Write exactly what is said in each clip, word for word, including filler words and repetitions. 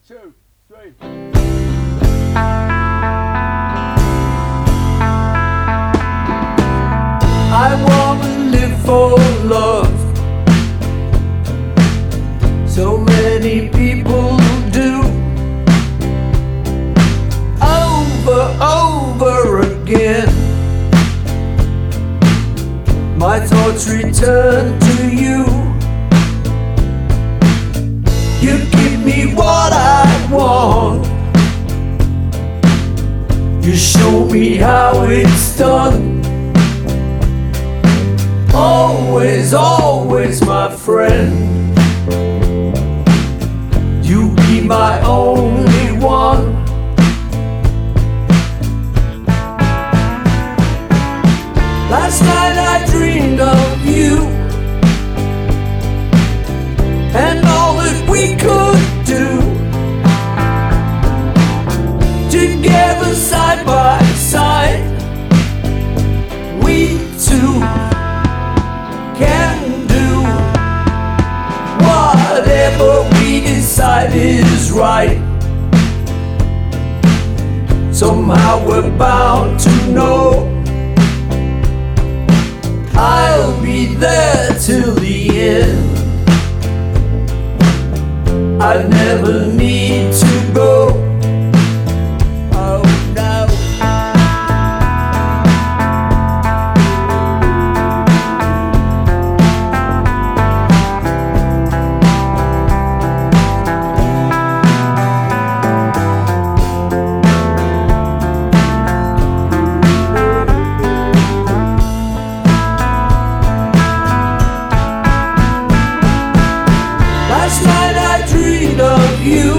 two, three. I wanna live for love. So many people do. Over, over again. My thoughts return to you. You give me what I want. You show me how it's done. Always, always my friend. You be my only one. Last night I dreamed of you and all that we could do together side by side. We two can do whatever we decide is right. Somehow we're bound to know I'll be there till the end. I never need to go. Oh no. Last night I dreamed of you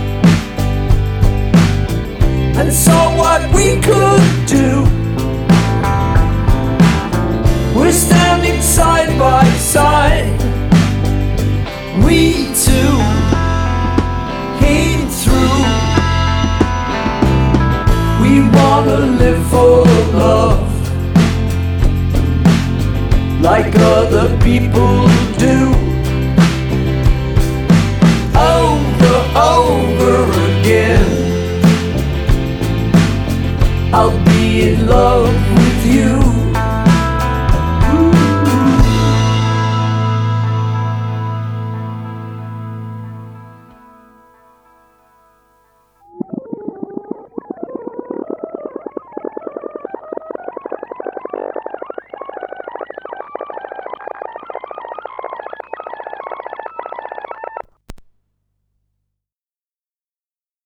and saw what we could do. We're standing side by side. We two came through. We wanna live for love like other people